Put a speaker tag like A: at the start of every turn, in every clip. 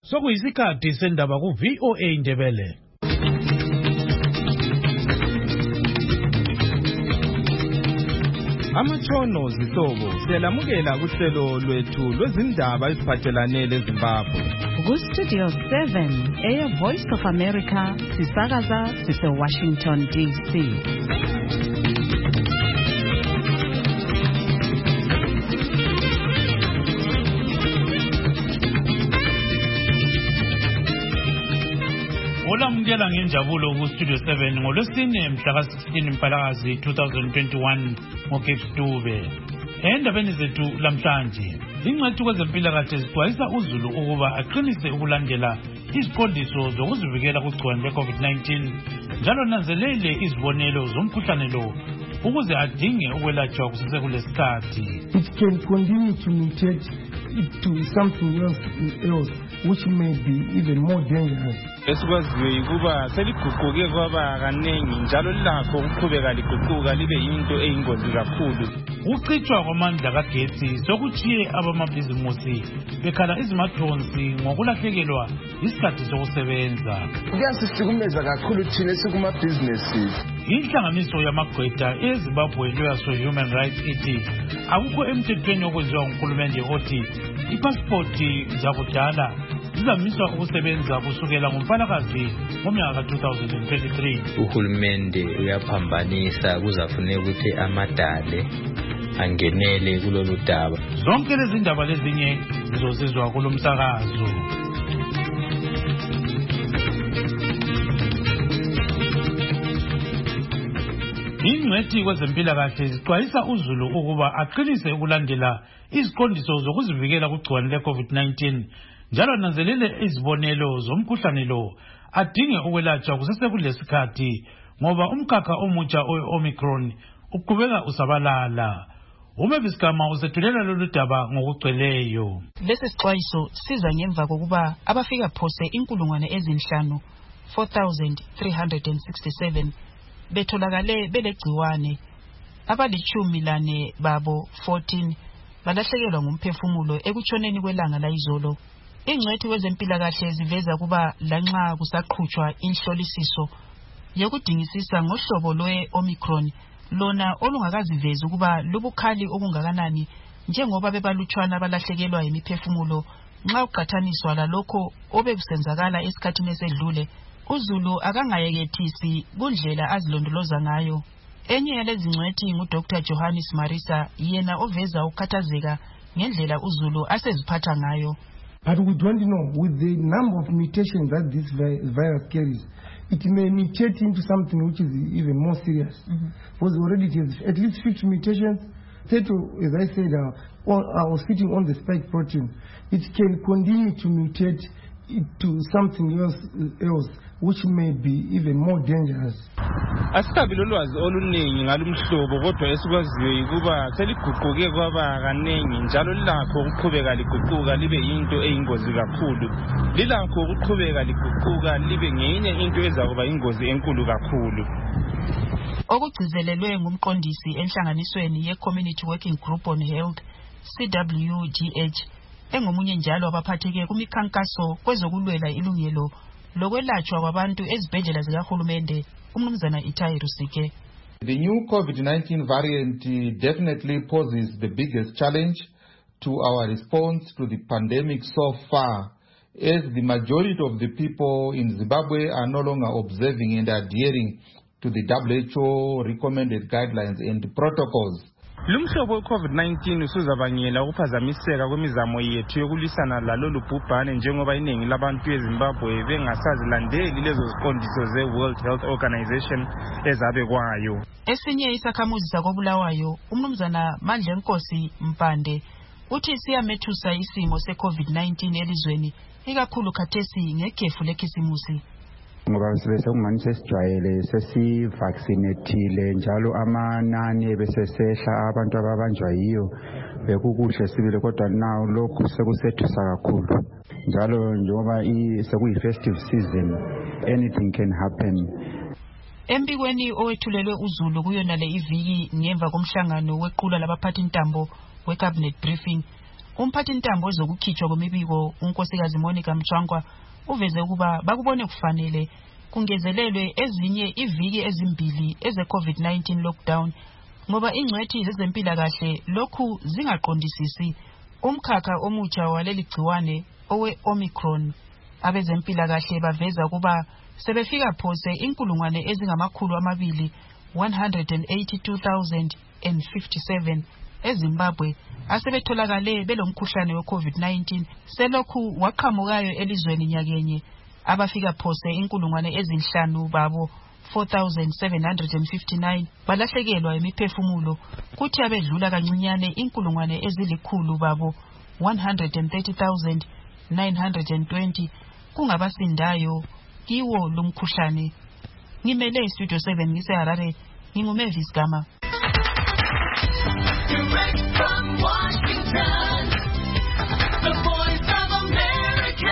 A: Sokuyisikhathi sendaba ku VOA Ndebele.
B: Amatshono zihlobo siyalamukela kuhlelo lwethu lwezindaba eziphathelane leZimbabwe.
C: Ku Studio 7 Voice of America sisakaza sise Washington DC.
A: Olamukela ngenjabulo ku Studio 7 ngolwesine mhla ka-16 Mpalakazi 2021 ngoCape Dube. Endabeni zethu lamhlanje, ingcitshi kwezempilakahle zixwayisa uzulu ukuba aqinise ukulandela iziqondiso zokuzivikela kugciwane le-COVID-19 njalo nanzelele izibonelo zomkhuhlane lo ukuze adinge ukwelatshwa kusesekuleskhathi.
D: It can continue to mutate to something else which may be even more dangerous.
B: Esikwaziyo ukuba seliguquke kwaba kaningi njalo lakho ukuqhubeka liguquka libe yinto eyingozi kakhulu.
A: Ukucitshwa kwamandla kagetsi sokuchiye abamabhizimusi bekhala izimathonsi ngokulahlekelwa isikhathi sokusebenza.
E: Kuyasihlukumeza kakhulu thina esikumabhizinesi.
A: Inhlanganiso yamagqwetha eZimbabwe Lawyers for Human Rights ithi akukho emthethweni okwenziwa nguhulumende othi ipasipoti zakudala zizamiswa ukusebenza kusukela ngoMpalakazi ngomnyaka ka-2023.
F: Uhulumende uyaphambanisa kuzafuneka ukuthi amadale angenele kulolu daba.
A: Zonke lezi ndaba lezinye zizozizwa kulomsakazo. Ingcitshi kwezempilakahle zixwayisa uzulu ukuba aqinise ukulandela iziqondiso zokuzivikela kugciwane le-COVID-19 njalo nanzelele izibonelo zomkhuhlane lo adinge ukwelatshwa kusesekuleskhathi ngoba umkhakha omutsha owe-Omicron uqhubeka usabalala. Umeviskama usethulela lolu daba ngokugcweleyo.
G: Lesi sixwayiso siza ngemva kokuba abafika phose 5,000 4,367 betholakale belegciwane, abali-14 babo 14 balahlekelwa ngumphefumulo ekutshoneni kwelanga layizolo. Ingcwethi kwezempilakahle ziveza kuba lanxa kusaqhutshwa inhlolisiso yokudingisisa ngohlobo lwe-Omicron lona olungakazivezi ukuba lubukhali okungakanani njengoba bebalutshwana abalahlekelwa yimiphefumulo nxa uqathaniswa lalokho obekusenzakala esikhathini esedlule. Uzulu akangayekethisi kundlela azilondoloza ngayo. Enye yalezi ngcwethi nguDr. Johannes Marisa, yena oveza ukukhathazeka ngendlela uzulu aseziphatha ngayo.
D: But we don't know, with the number of mutations that this virus carries, it may mutate into something which is even more serious. Because already it has at least 50 mutations. 30, as I said, are sitting on the spike protein. It can continue to mutate to something else which may be even more dangerous.
B: Asikabi lolwazi oluningi ngalumhlobo kodwa esikwaziyo ukuba seliguquke kwaba kaningi njalo lakho ukuqhubeka liguquka libe yinto eyingozi kakhulu. Lilakho ukuqhubeka liguquka libe ngenye into ezakuba ingozi enkulu kakhulu.
G: Okugcizelelwe ngumqondisi enhlanganisweni ye-Community Working Group on Health CWGH engomunye njalo abaphatheke kumikhankaso kwezokulwela ilungelo lokwelatshwa kwabantu ezibhedlela zikahulumende uMnumzana Itai Rusike.
H: The new COVID-19 variant definitely poses the biggest challenge to our response to the pandemic so far, as the majority of the people in Zimbabwe are no longer observing and adhering to the WHO recommended guidelines and protocols.
B: Lumhlobo we-COVID-19 usuzabangela ukuphazamiseka kwemizamo yethu yokulisana lalolu bhubhane njengoba iningi labantu eZimbabwe bengasazilandeli lezo ziqondiso ze-World Health Organization ezabekwayo.
G: Esinye isakhamuzi sakobulawayo uMnumzana Mandlenkosi Mpande uthi siyamethusa isimo se-COVID-19 elizweni ikakhulu khathesi ngekhefu lekhisimusi.
I: Ngoba sibesengumani sesijwayele sesivaccinatile njalo amanani besesehla abantu ababanjwa yiyo bekukuhle sibile kodwa now lokhu sekusethusa kakhulu njalo njengoba sekuyi-festive season anything can happen.
G: Embikweni owethulelwe uzulu kuyona le iviki ngemva komhlangano wequla labaphathi intambo we-cabinet briefing Umphathi intambo zokukhitshwa kwemibiko unkosikazi Monica Mchwangwa uveze ukuba bakubone kufanele kungezelelwe ezinye iviki ezimbili eze-COVID-19 lockdown ngoba ingcwethi zezempilakahle lokhu zingaqondisisi umkhakha omutsha waleli gciwane owe-Omicron. Abezempilakahle baveza ukuba sebefika phose inkulungwane ezingamakhulu amabili 182,057 eZimbabwe asebetholakale belomkhuhlane we-COVID-19 selokhu waqhamukayo elizweni nyakenye abafika phose inkulungwane ezinhlanu babo 4,759 balahlekelwa imiphefumulo kuthi abedlula kancinyane inkulungwane ezilikhulu babo 130,920 kungabasindayo kiwo lumkhuhlane. Ngimele Studio 7 ngiseHarare, nginguMavis Gama.
J: Direct from Washington, the Voice of America,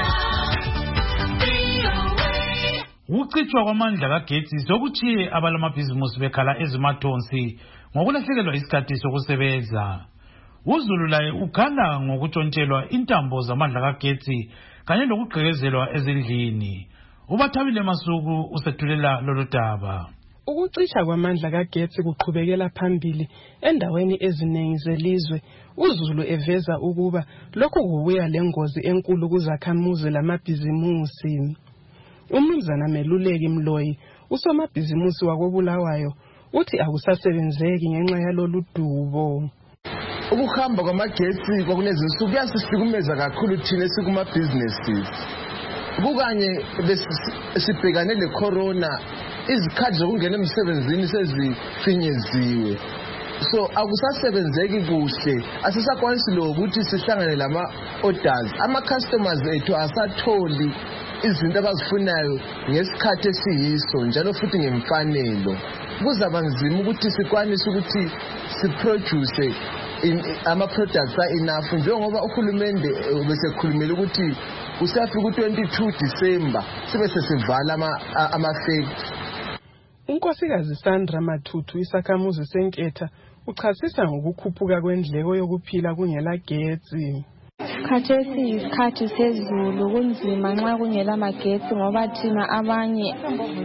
J: VOA.
A: Ukucitshwa kwamandla kagetsi sokuthiye abalamabhizimusi bekhala ezimathonsi ngokulahlekelwa isikhathi sokusebenza. uZulu laye ukhala ngokutshontshelwa intambo zamandla kagetsi kanye lokugqekezelwa ezindlini. Ubathabile Masuku usethulela lolu daba.
K: Ukucisha kwamandla kagetsi kuqhubekela phambili endaweni eziningi zelizwe. uZulu eveza ukuba lokhu kubuya lengozi enkulu kuzakhamuzi lamabhizimusi. Umnumzana Meluleki Mloyi usomabhizimusi wakobulawayo uthi akusasebenzeki ngenxa yalolu dubo.
E: Ukuhamba kwamagetsi kwakulezinsuku kuyasihlukumeza kakhulu thina esikuma businesses. Kukanye sibhekane le-corona, izikhathi zokungena emsebenzini sezifinyeziwe. So akusasebenzeki kuhle, asisakwanisi lokuthi sihlangane lama-orders. Ama-customers ethu asatholi izinto abazifunayo ngesikhathi esiyiso njalo futhi ngemfanelo. Kuzaba nzima ukuthi sikwanise ukuthi siproduce ama-products a-enough njengoba uhulumende besekhulumile ukuthi kusafika u-22 December sibe sesivala ama-factory.
K: Unkosikazi Sandra Mathuthu isakhamuzi seNketha uchasisa ngokukhuphuka kwendleko yokuphila kungela getsi.
L: Khathesi isikhathi sezulu kunzima nxa kungela magetsi ngoba thina abanye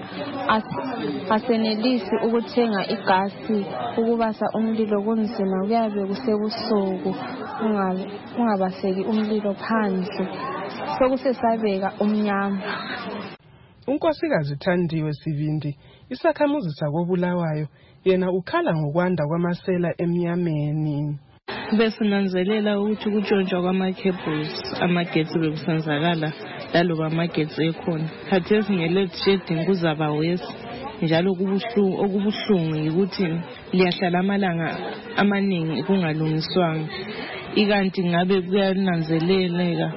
L: asenelisi ukuthenga igasi ukubasa umlilo kunzima kuyabe kusebusuku ungabaseki umlilo phandle sokusesabeka umnyama.
K: Unkosikazi Thandiwe Sibindi isakhamuzi sakobulawayo yena ukhala ngokwanda kwamasela emnyameni.
M: Besinanzelela ukuthi kutshontshwa kwama-cables amagetsi bekusenzakala laloba amagetsi ekhona. Khathesi nge-load shedding kuzaba worse njalo okubuhlungu yikuthi liyahlala amalanga amaningi kungalungiswanga. Ikanti ngabe kuyananzeleleka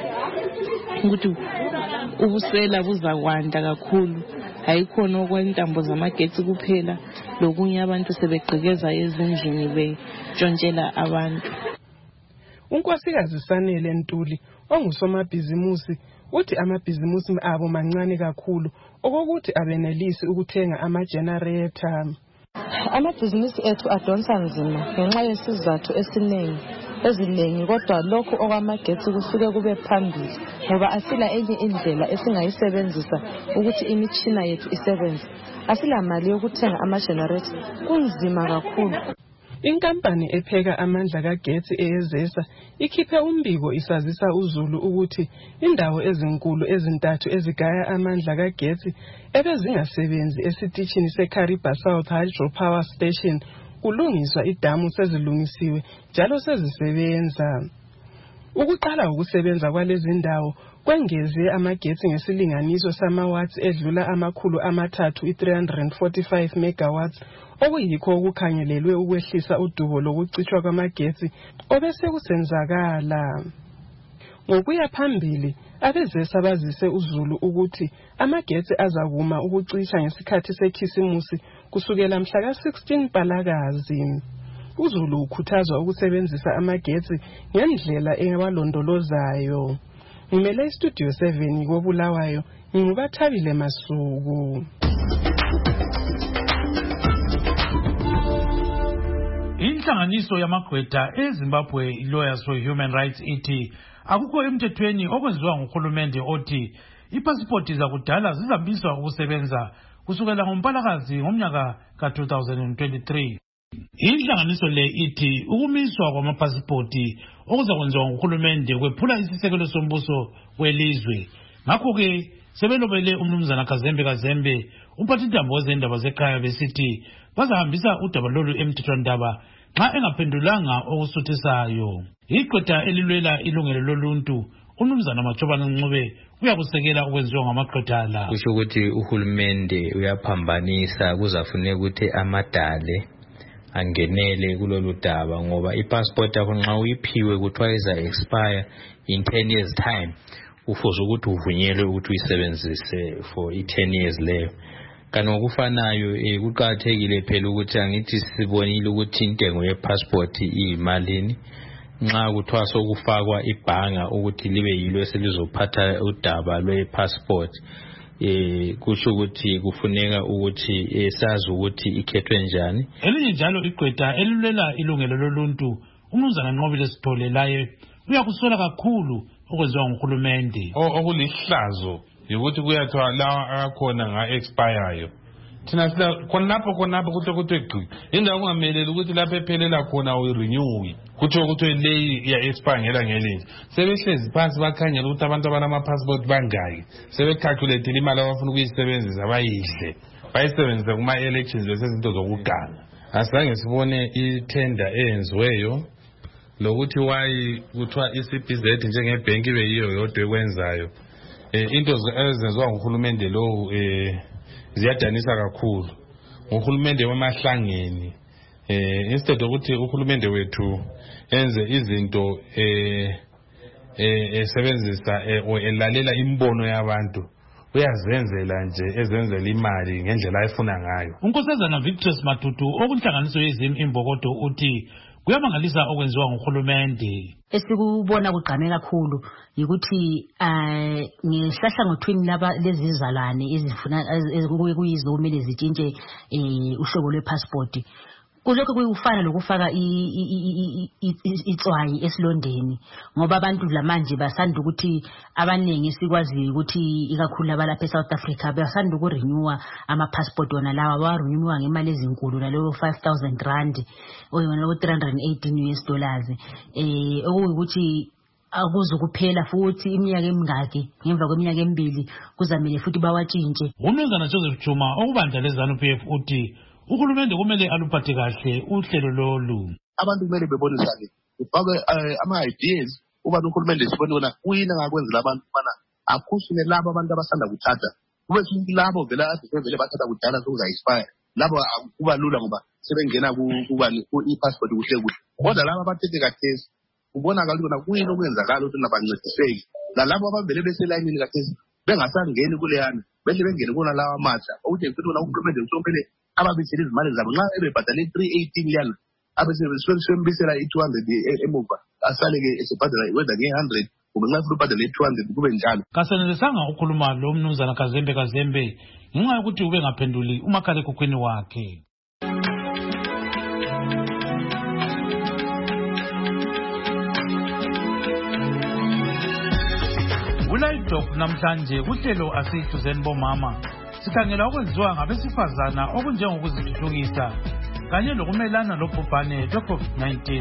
M: ukuthi ubusela buzakwanda kakhulu. Hayikhona okwentambo zamagetsi kuphela lokunye abantu sebegqekeza ezindlini betshontshela abantu.
K: Unkosikazi Sanele Ntuli ongusomabhizimusi uthi amabhizimusi abo mancane kakhulu okokuthi abenelisi ukuthenga ama-generator.
N: Amabhizimusi ethu adonsa nzima ngenxa yesizathu eziningi kodwa lokhu okwamagetsi kusuke kube phambili ngoba asila enye indlela esingayisebenzisa ukuthi imitshina yethu isebenze. Asila mali yokuthenga ama-generator, kunzima kakhulu.
K: Inkampani epheka amandla kagetsi eYezesa ikhiphe umbiko isazisa uZulu ukuthi indawo ezinkulu ezintathu ezigaya amandla kagetsi ebezingasebenzi esitishini seKariba South Hydropower Station kulungiswa idamu sezilungisiwe njalo sezisebenza. Ukuqala ukusebenza kwalezi ndawo kwengeze amagetsi ngesilinganiso samawatts edlula amakhulu amathathu 345 megawatts okuyikho okukhangelelwe ukwehlisa udubo lokucitshwa kwamagetsi obese kusenzakala. Ngokuya phambili abezesa bazise uZulu ukuthi amagetsi azakuma ukucisha ngesikhathi sekhisimusi kusukela mhla ka-16 Mpalakazi. uZulu ukhuthazwa ukusebenzisa amagetsi ngendlela engabalondolozayo. Ngimele Studio 7 kobulawayo ngingubathabile Masuku.
A: Inhlanganiso yamagqwetha eZimbabwe Lawyers for Human Rights ithi akukho emthethweni okwenziwa nguhulumende othi ipassport zakudala zizambiswa ukusebenza kusukela ngoMpalakazi ngomnyaka ka-2023. Inhlanganiso le ithi ukumiswa kwamapasipoti okuzakwenziwa nguhulumende kwephula isisekelo sombuso welizwe. Ngakho-ke sebelobele umnumzana Kazembe umphathintambo wezendaba zekhaya besithi bazahambisa udaba lolu emthethwandaba nxa engaphendulanga okusuthisayo. Igqwetha elilwela ilungelo loluntu umnumzana Machobane Ncube uyakusekela ukwenziwa ngamagqwetha la.
F: Kusho ukuthi uhulumende uyaphambanisa kuzafuneka ukuthi amadale angenele kulolu daba ngoba ipassport yakho nxa uyiphiwe kuthiwa iza expire in 10 years time ufuze ukuthi uvunyelwe ukuthi uyisebenzise for 10 years leyo. Kanti ngokufanayo kuqakathekile phela ukuthi angithi sibonile ukuthi intengo yepassport iyimalini nxa kuthiwa sokufakwa ibhanga ukuthi libe yilo eselizophatha udaba lwepassport kusho ukuthi kufuneka ukuthi sazi ukuthi ikhethwe njani.
A: Elinye njalo igqwetha elilwela ilungelo loluntu umnumzana Nqobile Sithole laye uyakusola kakhulu okwenziwa nguhulumende.
B: Okulihlazo ukuthi kuyathiwa lawa akhona nga-expireyo thina sila khonapho kuthi gqi indawo kungameleli ukuthi lapho ephelela khona uyirenew kuthiwa ukuthi leyi iya-expire ngelinye sebehlezi phansi bakhangela ukuthi abantu abanama-passport bangaki sebecalculatile imali abafuna ukuyisebenzisa bayisebenzise kuma-elections besezinto zokuganga. Asizange sibone itender eyenziweyo lokuthi wayi kuthiwa i-CBZ njengebhenki ibe yiyo yodwa ekwenzayo. Into ezenziwa nguhulumende lowu ziyadanisa kakhulu. Uhulumende wemahlangeni instead ukuthi uhulumende wethu enze izinto esebenzisa elalela imbono yabantu uyazenzela nje ezenzela imali ngendlela ayifuna ngayo.
A: Unkosazana Victor Matutu okunhlanganiso yezimi imbokodo uthi kuyamangalisa okwenziwa nguhulumende.
O: Esikubona kugqame kakhulu ukuthi ngehlahlangothweni laba lezizalwane ezifuna kuyizo kumele zitshintshe uhlobo lwepassport. Kulokho kuyufana lokufaka itswayi esilondeni ngoba abantu lamanje basanda ukuthi abaningi sikwazi ukuthi ikakhulu abalapha eSouth Africa basanda ukurenewa ama-passport wona lawa barenewa ngemali ezinkulu naleyo 5,000 rand oyona $318 okuyukuthi akuzukuphela futhi iminyaka emingaki ngemva kweminyaka emibili kuzamele futhi bawatshintshe.
A: Umnumzana Joseph Chuma okubandla leZANU-PF uthi uhulumende kumele aluphathe kahle uhlelo lolu.
P: Abantu kumele bebonisane ufake ama-ideas uba uhulumende sibone wona kuyini angakwenzela abantu ubana akhushine labo abantu abasanda kuthatha kube futhi labo vele vele bathatha kudala sokuza-expire labo kuba lula ngoba sebengena ku-passport kuhle kuhle kodwa labo abathethe kathesi kubonakala ukuthi kuyini okwenzakala ukuthi nabancediseki nalabo abavele beselayinini kathesi bengasangeni kuleyana behle bengene kona lawa amatsha ukuthi futhi wona uhulumende usompele ababisela izimali zabo nxa ebebhadale 318 yana abesebembisela i-200 emuva asale-ke esebhadala whether nge-100 kumbe nxa futhi ubhadale i-200 kube njalo.
A: Kasenelisanga ukhuluma lo mnumzana Kazembe ngenxa yokuthi ube ngaphenduli umakhalekhukhwini wakhe. Ulayidok namhlanje kuhlelo asithuzeni bomama sikhangela okwenziwa ngabesifazana okunjengokuzithuthukisa kanye lokumelana lobhubhane lwe-COVID-19.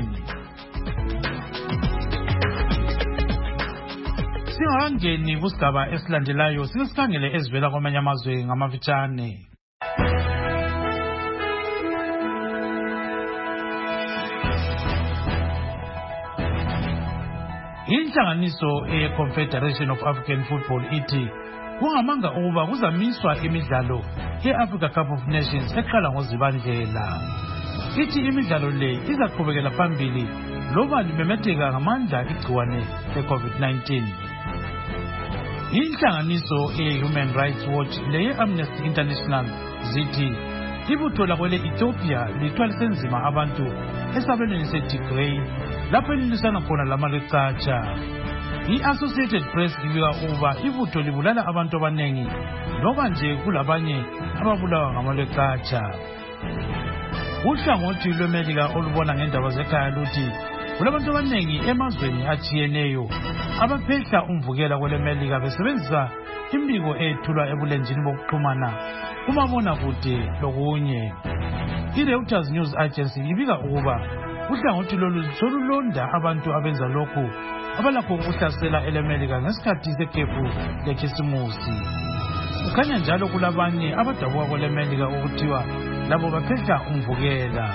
A: Singakangeni kusigaba esilandelayo sikhangele ezivela kwamanye amazwe ngamafitshane. Inhlanganiso ye-Confederation of African Football ithi kungamanga ukuba kuzamiswa imidlalo ye-Africa Cup of Nations eqala ngoZibandlela. Ithi imidlalo le izaqhubekela phambili loba limemetheka ngamandla igciwane le-COVID-19. Inhlanganiso ye-Human Rights Watch leye-Amnesty International zithi ibutho lakwele Ethiopia lithwalise nzima abantu esabelweni seTigray lapho elilisana khona lamaLechacha. I-Associated Press ibika ukuba ibutho libulala abantu abanengi loba nje kulabanye ababulawa ngamaLechacha. Uhlangothi lweMelika olubona ngendaba zekhaya luthi kulabantu abaningi emazweni atshiyeneyo abaphehla umvukela kweleMelika besebenzisa imbiko ethulwa ebulenjini bokuxhumana kumabonakude lokunye. I-Reuters News Agency ibika ukuba uhlangothi lolu solulonda abantu abenza lokhu abalakho ukuhlasela eleMelika ngesikhathi sekhefu lekhisimusi. Kukhanya njalo kulabanye abadabuka kweleMelika ukuthiwa labo baphehla umvukela.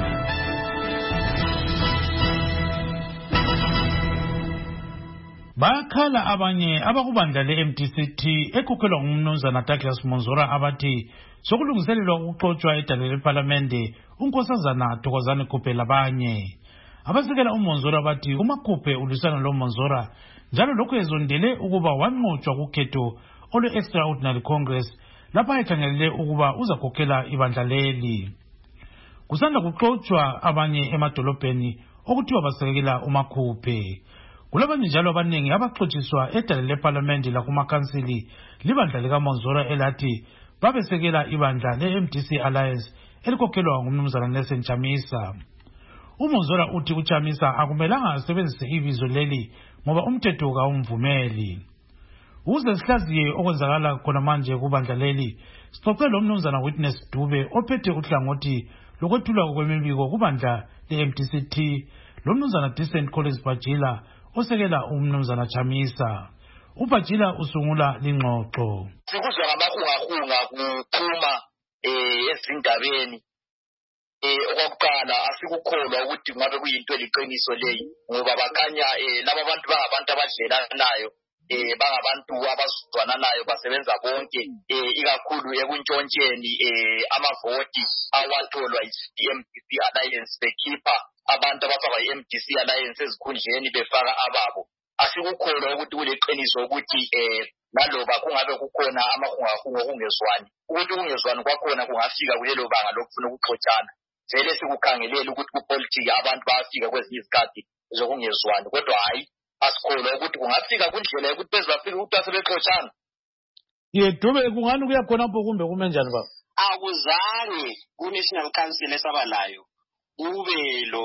A: Bayakhala abanye abakubandla le-MDCT ekhokhelwa ngumnumzana Douglas Monzora abathi sokulungiselelwa ukuxotshwa edale lePhalamende uNkosazana Thokozani Khuphe labanye. Abasekela uMonzora bathi uMakhuphe ulisana loMonzora njalo lokhu ezondele ukuba wanqotshwa kukhetho olwe-Extraordinary Congress lapha ekhangelele ukuba uzakhokhela ibandla leli. Kusanda kuxotshwa abanye emadolobheni okuthiwa basekela uMakhuphe. Kulabanye njalo abaningi abaxotshiswa edale lePhalamende lakumakhansili libandla likaMonzora elathi babesekela ibandla le-MDC Alliance elikhokhelwa ngumnumzana Nelson Chamisa. uMonzora uthi uChamisa akumelanga asebenzise ibizo leli ngoba umthetho kawumvumeli. Ukuze sihlaziye okwenzakala khona manje kubandla leli, sixoxe lo mnumzana Witness Dube ophethe uhlangothi lokwethulwa kwemibiko kubandla le-MDCT, lo mnumzana Decent Collins Bajila osekela umnumzana Chamisa. uBajila usungula lingxoxo.
Q: Sikuzwa ngamahungahunga kuphuma ezindabeni okokuqala asikukholwa ukuthi ngabe kuyinto eliqiniso leyi ngoba bakhanya laba bantu bangabantu abadlelanayo bangabantu abazwananayo basebenza bonke ikakhulu ekuntshontsheni amavoti awatholwa yi-MDC Alliance bekhipha abantu abafaka i-MDC Alliance ezikhundleni befaka ababo. Asikukholwa ukuthi kuleqiniso ukuthi naloba kungabe kukhona amahungahunga okungezwani ukuthi ukungezwani kwakhona kungafika kulelo banga lokufuna ukuxotshana. Vele sikukhangelela ukuthi kupolitiki abantu bayafika kwezinye izikhathi zokungezwani kodwa hayi asikholwa ukuthi kungafika kundlela yokuthi bezafika ukuthi asebexotshana.
A: Dube kungani kuyakhonapho kumbe kume njani baba?
R: Akuzange ku-National Council esabalayo kube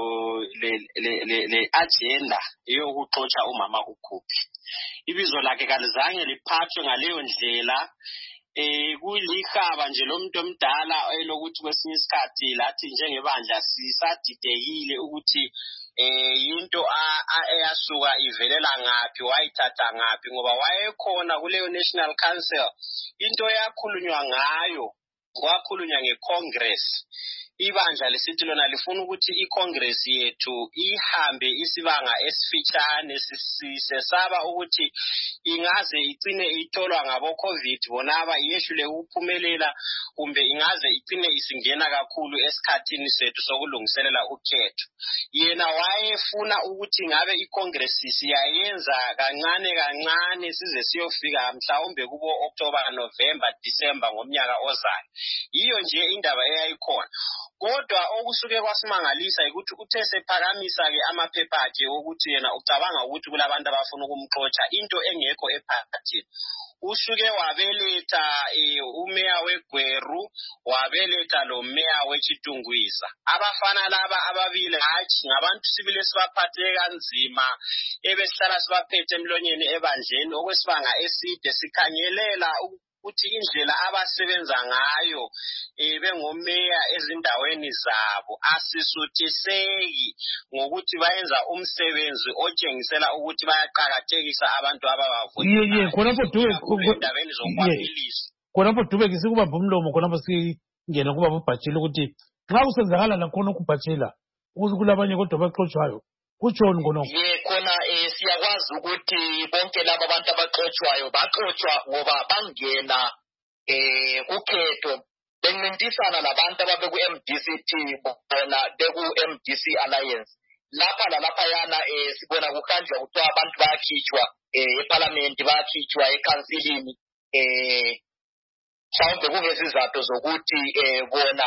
R: le agenda yokuxotsha umama uKhuphe. Ibizo lakhe kalizange liphathwe ngaleyo ndlela. Kulihaba nje lomuntu omdala elokuthi kwesinye isikhathi lathi njengebandla sisadidekile ukuthi into eyasuka ivelela ngaphi wayithatha ngaphi ngoba wayekhona kuleyo National Council. Into yakhulunywa ngayo kwakhulunywa ngeCongress. Ibandla lesithi lona lifuna ukuthi iCongress yethu ihambe isibanga esifitshane sisesaba ukuthi ingaze igcine itholwa ngabo COVID bonaba iyehlule ukuphumelela kumbe ingaze igcine isingena kakhulu esikhathini sethu sokulungiselela ukhetho. Yena wayefuna ukuthi ngabe iCongress siyayenza kancane size siyofika mhlawumbe kubo October, November, December ngomnyaka ozayo. Iyo nje indaba eyayikhona. Kodwa okusuke kwasimangalisa ukuthi uthe sephakamisa ke amaphepha akhe ukuthi yena ucabanga ukuthi kulabantu abafuna ukumxotsha into engekho ephakathini. Usuke wabeletha umeya weGweru, wabeletha lo meya weChitungwisa. Abafana laba ababili hathi ngabantu sibile sibaphathe kanzima ebesihlala sibaphethe emlonyeni ebandleni okwesibanga eside sikhangelela ukuthi indlela abasebenza ngayo bengomeya ezindaweni zabo asisuthiseki ngokuthi bayenza umsebenzi otshengisela ukuthi bayaqhakathekisa abantu ababavotile.
A: Khonapho Dube sikubamba umlomo khonapho singena kuba uBajila ukuthi nxa kusenzakala lakhona ukuBajila ukuthi kulabanye kodwa baxotshayo kutshoni khonapho.
Q: Khona siyakwazi ukuthi bonke laba abantu abaxotshwayo baxotshwa ngoba bangena kukhetho bencintisana labantu ababe ku-MDCT bona beku-MDC Alliance. Lapha lalaphayana sibona kuhanjwa kuthiwa abantu bayakhitshwa ePhalamende bayakhitshwa ekhansilini mhlawumbe kungesizathu zokuthi bona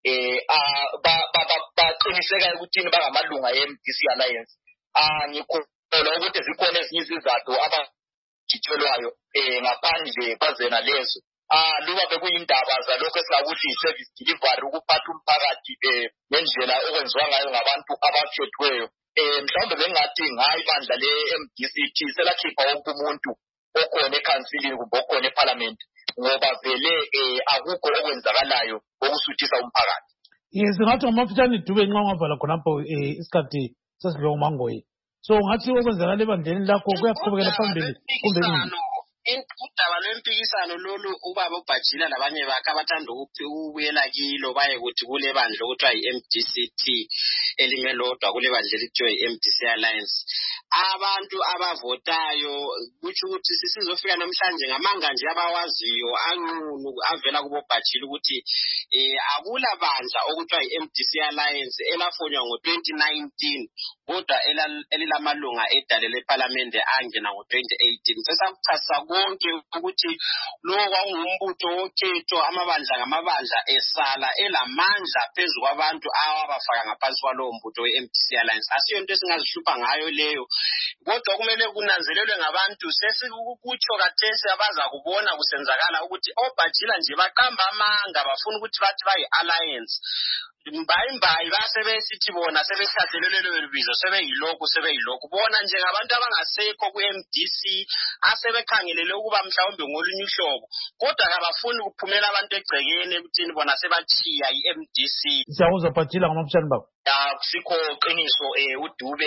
Q: baqiniseka ukuthi bangamalunga e-MDC Alliance. Ngikholwa ukuthi zikhona ezinye izizathu abakhitshelwayo ngaphandle kwazena lezo luba bekuyindaba zalokho esingakuthi i-service delivery ukuphatha umphakathi ngendlela okwenziwa ngayo ngabantu abakhethweyo. Mhlawumbe bengathi ngayi bandla le-MDCT selakhipha wonke umuntu okhona ekhansilini kumbe okhona eParliament ngoba vele akukho okwenzakalayo okusuthisa umphakathi.
A: Yes, ngathi ngomafutshane Dube nxa ungavala khonapho isikhathi sesidlo umangoyi. So ngathi okwenzakala ebandleni lakho kuyaqhubekela phambili kumbe yini?
R: Udaba lwempikisano lolu ubaba uBhajila labanye bakhe abathanda ukubuyela kilo baye ukuthi kule bandla okuthiwa yi-MDCT elimelodwa kule bandla elithiwa yi-MDC Alliance. Abantu abavotayo kutsho ukuthi sizofika namhlanje ngamanga nje abawaziyo anqunu avela kubo Bhajila ukuthi akula bandla okuthiwa yi-MDC Alliance elafonywa ngo-2019 kodwa elilamalunga edale leParliament angena ngo-2018. Sesakuchasa konke ukuthi lo kwangumbutho wokhetho amabandla ngamabandla esala elamandla phezu kwabantu awabafaka ngaphansi kwalowo mbutho we-MDC Alliance. Asiyo into esingazihlupha ngayo leyo, kodwa kumele kunanzelelwe ngabantu sesikutsho kathesi abaza kubona kusenzakala ukuthi oBhajila nje baqamba amanga bafuna ukuthi bathi bayi-alliance. Mbayimbayi basebesithi bona sebehlathelelwe lebizo sebeyilokhu bona njengabantu abangasekho ku-MDC asebekhangelele ukuba mhlawumbe ngolunye uhlobo kodwa kabafuni ukuphumela abantu egcekeni ekuthini bona sebathiya i-MDC.
A: Siyawuzwa Bhajila ngamafutshane bakho.
Q: Kusikho qiniso uDube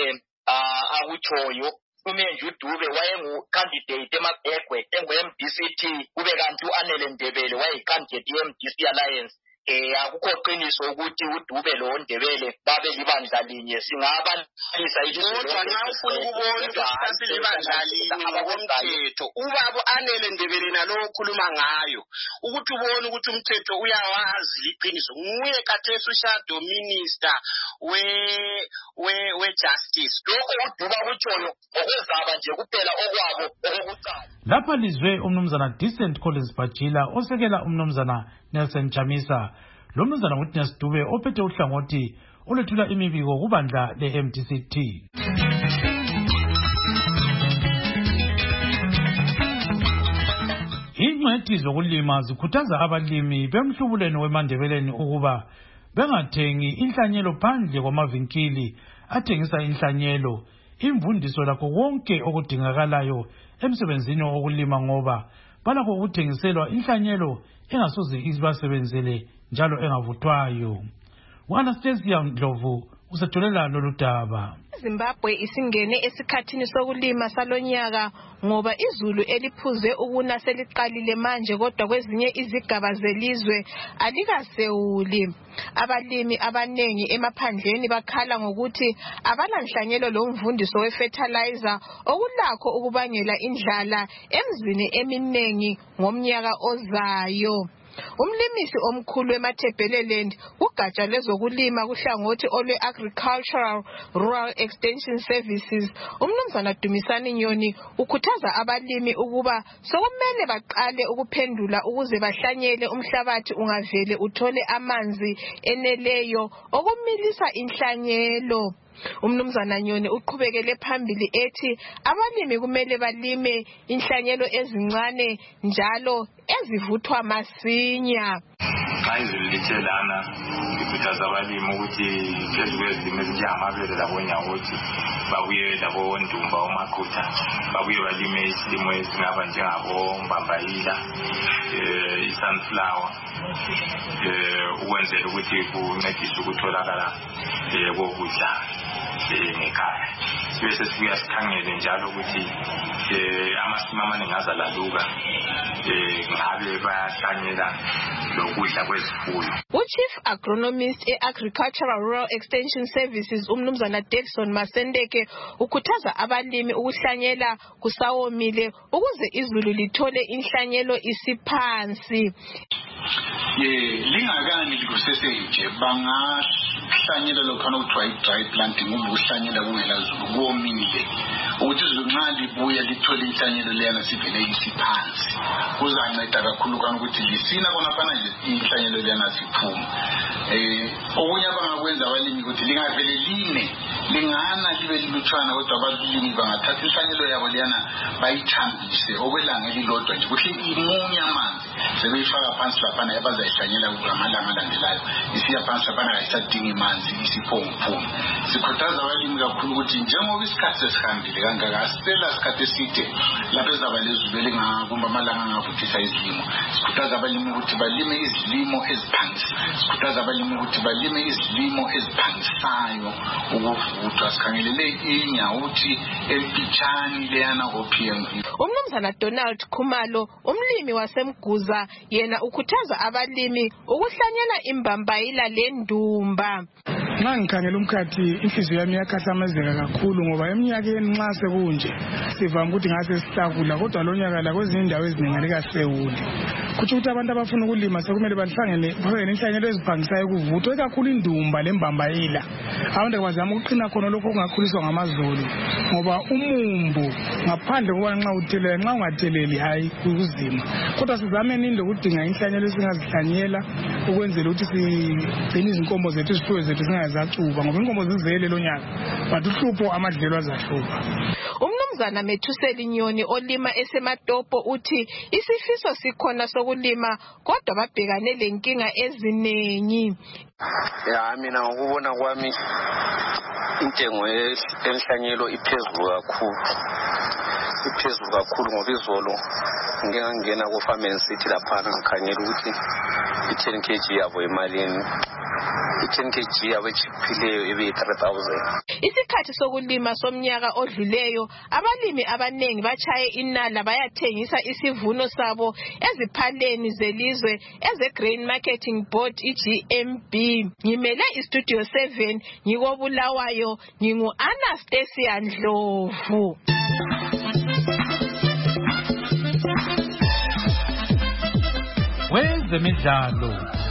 Q: akutshoyo. Umenje uDube wayengu-candidate eMabhegwe engu-MDCT kube kanti u-Anele Ndebele wayi-candidate ye-MDC Alliance. Akukho qiniso ukuthi uDube lo Ndebele babe libandla linye singabalisa
R: kodwa nxa ufuna ukubona ukuthi libandla linye ngokomthetho ubaba Anele Ndebele nalowo okhuluma ngayo ukuthi ubone ukuthi umthetho uyawazi liqiniso nguye kathesi ushadow minister we-justice.
Q: Lokho uDube akutshoyo okwezaba nje kuphela okwabo okukucala.
A: Lapha lizwe umnumzana Decent Collins Bhajila osekela umnumzana Nelson Chamisa lo mnumzana Witness Dube ophethe uhlangothi olethula imibiko kubandla le-MDCT. Ingcwethi zokulima zikhuthaza abalimi bemhlubulweni weMandebeleni ukuba bengathengi inhlanyelo phandle kwamavinkili athengisa inhlanyelo, imvundiso lakho konke okudingakalayo emsebenzini wokulima ngoba balakho ukuthengiselwa inhlanyelo engasoze ibasebenzele njalo engavuthwayo. U-Anastasia Ndlovu usetholela lolu daba.
S: Zimbabwe isingene esikhathini sokulima salonyaka ngoba izulu eliphuze ukuna seliqalile manje kodwa kwezinye izigaba zelizwe alikasewuli. Abalimi abanengi emaphandleni bakhala ngokuthi abalanhlanyelo lomvundiso wefertilizer okulakho ukubangela indlala emzini eminengi ngomnyaka ozayo. Umlimisi omkhulu weMathebeleland ugatsha lezokulima kuhlangothi olwe-Agricultural Rural Extension Services umnumzana Dumisani Nyoni ukhuthaza abalimi ukuba sokumele baqale ukuphendula ukuze bahlanyele umhlabathi ungavele uthole amanzi eneleyo okumilisa inhlanyelo. Umnumzana Nyoni uqhubekele phambili ethi abalimi kumele balime inhlanyelo ezincane njalo ezivuthwa masinya.
T: Xa izulu lithelana ikhuthaza abalimi ukuthi phezu kwezilimo ezinjengamabele labonyawothi babuye labondumba omaqutha babuye balime isilimo esingaba njengabombambayila i-sunflower ukwenzela ukuthi kuncedise ukutholakala kokudla ngekhaya. Bese sibuya sikhangele njalo ukuthi amasimu amaningi azalaluka ngabe bayahlanyela lokudla kwezifuyo.
S: Chief Agronomist e-Agricultural Rural Extension Services umnumzana Davidson Masendeke ukhuthaza abalimi ukuhlanyela kusawomile ukuze izulu lithole inhlanyelo isiphansi.
U: lingakani likuseseyije bangahlanyela lokhana ukuthiwa i-dry planting ukuhlanyela kungela zulu komile ukuthi izulu nxa libuya lithole inhlanyelo leyana sivele isiphansi kuzanceda kakhulu kana ukuthi lisina khonafana nje inhlanyelo leyana siphuma okunye abangakwenza abalimi ukuthi lingavele lingana libe lilutshwana kodwa abalimi bangathatha inhlanyelo yabo leyana bayithambise okwelanga elilodwa nje kuhle imunye amanzi sebeyifaka phansi laphana yabazayihlanyela amalanga alandelayo isiya phansi laphana kayisadingi manzi isiphonguphungu sikhuthaza abalimi kakhulu ukuthi njengoba isikhathi sesihambile kangaka asisela isikhathi eside lapho ezaba lezulu elingakumba amalanga angavuthisa izilimo sikhuthaza abalimi ukuthi balime izilimo eziphansi sikhuthaza abalimi ukuthi balime izilimo eziphangisayo ukuvuthwa sikhangelele inyawuthi elipitshani leyana OPMV.
S: Umnumzana Donald Khumalo umlimi wasemguza yena ukhuthaza abalimi ukuhlanyela imbambayila lendumba.
V: Nxa ngikhangela umkhathi inhliziyo yami iyakhathamezeka kakhulu ngoba eminyakeni nxa sekunje sivama ukuthi ngase sihlakula kodwa lo nyaka la kwezinye indawo eziningi alikasewuli kuthi ukuthi abantu abafuna ukulima sekumele bahlangene inhlanyelo eziphangisayo ukuvuthwa ikakhulu indumba lembambayila abantu bazama ukuqina khona lokho okungakhuliswa ngamazolo ngoba umumbu ngaphandle kokuba nxa uthelela nxa ungatheleli hayi kuzima kodwa sizameni lokudinga inhlanyelo esingazihlanyela ukwenzela ukuthi sigcine izinkomo zethu iziphiwo zethu zingazacuba ngoba inkomo zizele lo nyaka but uhlupho amadlelo azahlupa.
S: Umnumzana Methuseli Nyoni olima eseMatopo uthi isifiso sikhona sokulima kodwa babhekane lenkinga eziningi.
W: Mina ngokubona kwami intengo yenhlanyelo iphezulu kakhulu ngoba izolo ngingangena ku-Farm City laphana ngikhangela ukuthi i-10 kg yabo emalini i-10 kg yabo echiphileyo ibe-3,000.
S: Isikhathi sokulima somnyaka odluleyo abalimi abanengi bachaye inala bayathengisa isivuno sabo eziphaleni zelizwe eze-Grain Marketing Board i-GMB. Ngimele iStudio 7 ngikobulawayo ngingu-Anastasia Ndlovu.
A: Wezemidlalo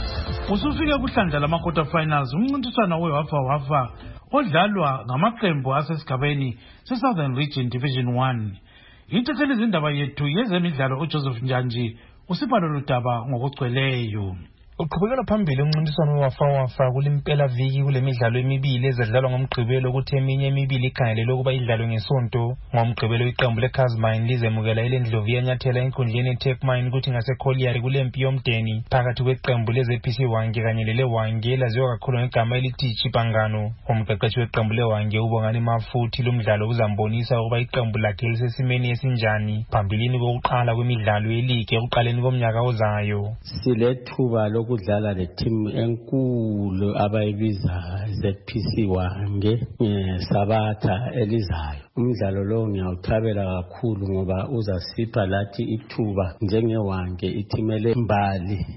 A: usufike kuhlandla lama-quarter finals umncintiswano wewafa odlalwa ngamaqembu asesigabeni se-Southern Region Division 1. Intatheli izindaba yethu yezemidlalo uJoseph Njanji usipha lolu daba ngokugcweleyo.
X: Uqhubekela phambili umncintiswano wewafa kulimpela viki kulemidlalo emibili ezadlalwa ngomgqibelo ukuthi eminye emibili ikhangelelwe ukuba idlalwe ngesonto. Ngomgqibelo iqembu leCasmine lizemukela iLendlovu yanyathela enkundleni eTechmine ukuthi ngaseCollier kulempi yomdeni phakathi kweqembu leZPC Hwange kanye leHwange elaziwa kakhulu ngegama elithi Chipangano. Umqeqeshi weqembu leHwange uBongani Mafuthi lomdlalo uzambonisa ukuba iqembu lakhe lisesimeni esinjani phambilini kokuqala kwemidlalo yeligi ekuqaleni komnyaka ozayo.
Y: Silethuba ukudlala le team enkulu abayibiza ZPC Hwange Sabatha elizayo. Umdlalo lo ngiyawuthabela kakhulu ngoba uzasipha lathi ithuba njengeHwange ithimele imbali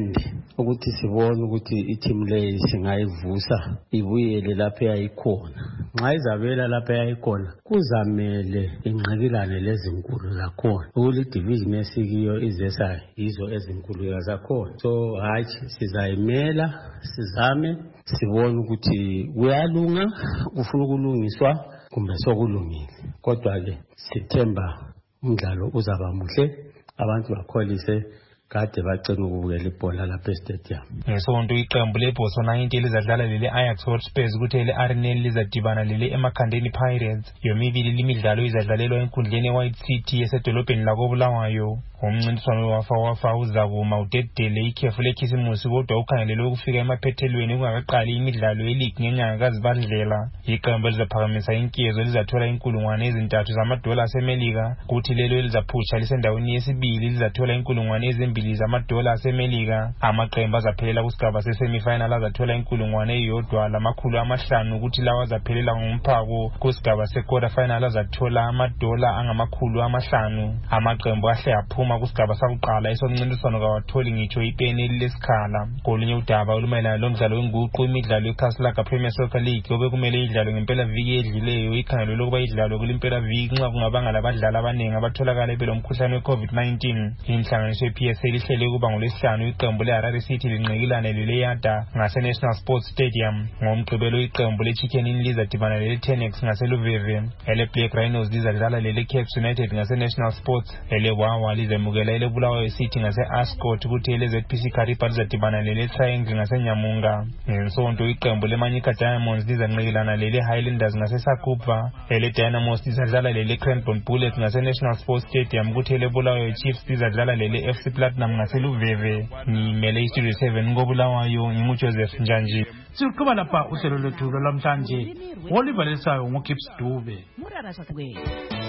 Y: ukuthi sibone ukuthi i-team leyi singayivusa ibuyele lapho yayikhona. Nxa izabela lapho yayikhona kuzamele ingqikilane lezinkulu zakhona ukuthi division esikiyo izesa yizo ezinkulu zakhona. So sizayimela sizame sibone ukuthi kuyalunga ufuna ukulungiswa kumbe sokulungile kodwa ke sithemba umdlalo uzaba muhle abantu bakholise kade bacela ukubukela ibhola lapha estadium.
X: Ngesonto iqembu leBotswana lizadlala leli Ajax Hotspurs kuthi le-Arnel lizadibana leli eMakhandeni Pirates. Yomibili limidlalo izadlalelwa enkundleni eWhite City esedolobheni lakobulawayo. Umncintiswano wewafa uzakuma udedele ikhefu lekhisimusi kodwa ukhangelelwe ukufika emaphethelweni kungakaqali imidlalo yeligi ngenyanga kaZibandlela. Iqembu lizaphakamisa inkezo lizathola $3,000 zamadola aseMelika kuthi lelo elizaphutsha lisendaweni yesibili lizathola $2,000 zamadola aseMelika. Amaqembu azaphelela kusigaba sesemifinal azathola $1,500 kuthi lawa azaphelela ngomphako kusigaba sequarter final azathola $500. Amaqembu ahle aphuma ukuphuma kusigaba sakuqala esomncintiswano kawatholi ngitsho ipeni elilesikhala. Kolunye udaba olumayelana lomdlalo wenguqu imidlalo yeCastlelaga Premier Soccer League obekumele idlalwe ngempela viki edlileyo ikhangelwe lokuba idlalwe kulimpela viki nxa kungabanga labadlali abaningi abatholakala belomkhuhlane we-COVID-19. Inhlanganiso ye-PSL ihlele ukuba ngolwesihlanu iqembu le-Harare City linqikilane leleyada ngase-National Sports Stadium. Ngomgqibelo iqembu le-Chicken Inn lizadibana lele-Tenex ngaseluveve. Ele-Black Rhinos lizadlala lele-Caps United ngase-National Sports. Ele-Wawa lizemukela ele-Bulawayo City ngase-Ascot kuthi ele-ZPC Kariba lizadibana lele-Triangle ngaseNyamunga. Ngesonto iqembu le-Manyika Diamonds lizanqikilana lele-Highlanders ngase-Sakupa. Ele-Dynamos lizadlala lele-Cranbourne Bullets ngase-National Sports Stadium kuthi ele-Bulawayo Chiefs lizadlala lele-FC Platinum ngaseluveve. Ngimele iStudio 7 ngobulawayo nginguJoseph Njanji.
A: Siqhuba lapha uhlelo lwethu lwamhlanje olivalisayo nguKips Dube.